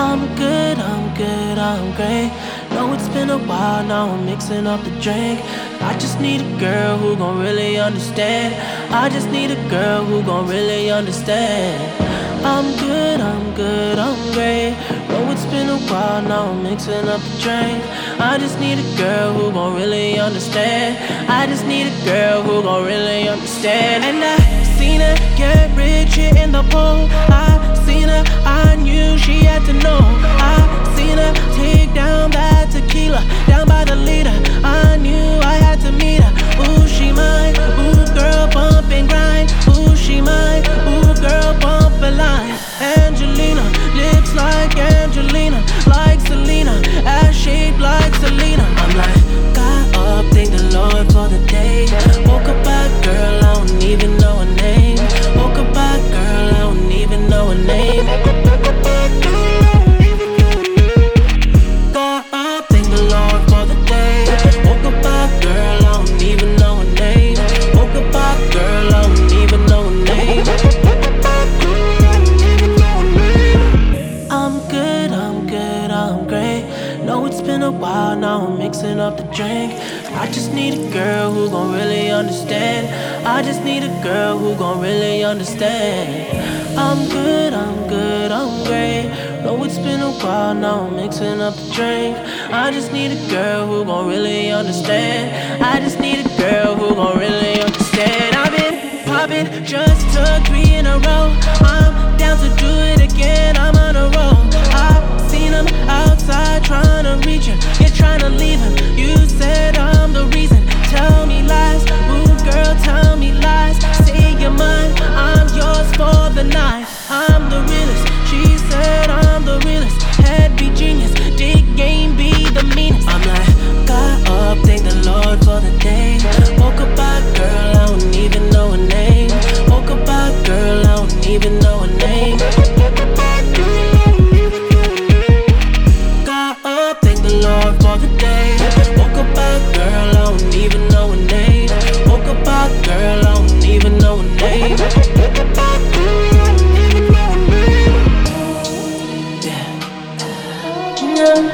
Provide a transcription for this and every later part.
I'm great. Know it's been a while, now I'm mixing up the drink. I just need a girl who gon' really understand. I just need a girl who gon' really understand. I'm great. Know it's been a while, now I'm mixing up the drink. I just need a girl who gon' really understand. I just need a girl who gon' really understand. And I seen her get rich here in the pool. I seen her, I knew she had to know. I seen her take down that tequila, down by the leader. I knew I had to meet her. Ooh, she mine. Ooh, girl, bump and grind. Ooh, she mine. Ooh, girl, bump a line. Angelina, lips like Angelina, like Selena, ass shaped like Selena. I'm like, got up, thank the Lord for the day. Woke up by girl, I don't even know her name. Woke up by girl, I don't even know her name. Woke up by girl, I don't even know her name. Got up, thank the Lord for the day. Woke up by girl, I don't even know her name. Woke up by girl, I don't even know her name. I'm great. Know it's been a while, now I'm mixing up the drink. I just need a girl who gon' really understand. I just need a girl who gon' really understand. I'm great. Know it's been a while, now I'm mixing up the drink. I just need a girl who gon' really understand. I just need a girl who gon' really understand. I've been poppin', just took 3 in a row. I'm down to do it again, I'm on a roll. I've seen him outside trying to reach him, yeah, trying to leave him. You said I'm the reason, tell me lies. Ooh, girl, tell me lies. Say you're mine, I'm yours for the night. I'm the realest, she said I'm the realest. Head be genius, dick game be the meanest. I'm like, got up, thank the Lord for the day. Woke up by girl, I don't even know her name. Woke up by girl, I don't even know her name. Woke up by girl, I don't even know her name. Got up, thank the Lord for the day. Woke up by girl, I don't even know her name. Woke up by girl, I don't even know her name. Woke up by girl, I don't even know her name. Yeah.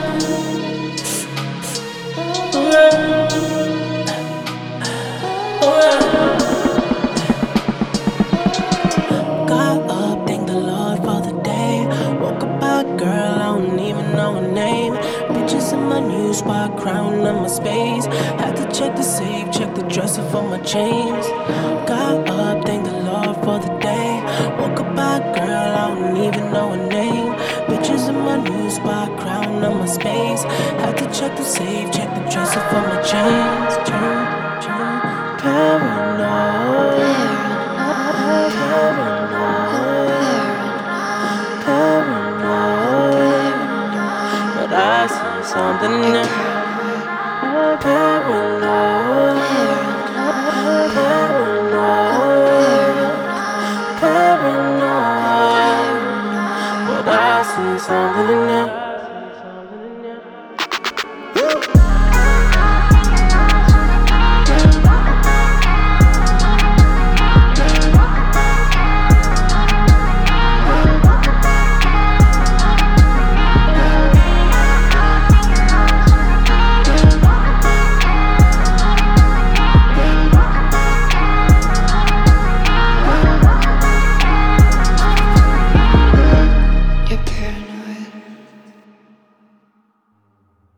Got up, thank the Lord for the day. Woke up by girl, I don't even know her name. Bitches in my new spot, crown on my space. Had to check the safe, check the dresser for my chains. Got up, thank the Lord for the day. Woke up by girl, I don't even know her name. Bitches in my new spot, crown on my space. Had to check the safe, check the dresser for my chains. Paranoid. But I see something new. Paranoid. But I see something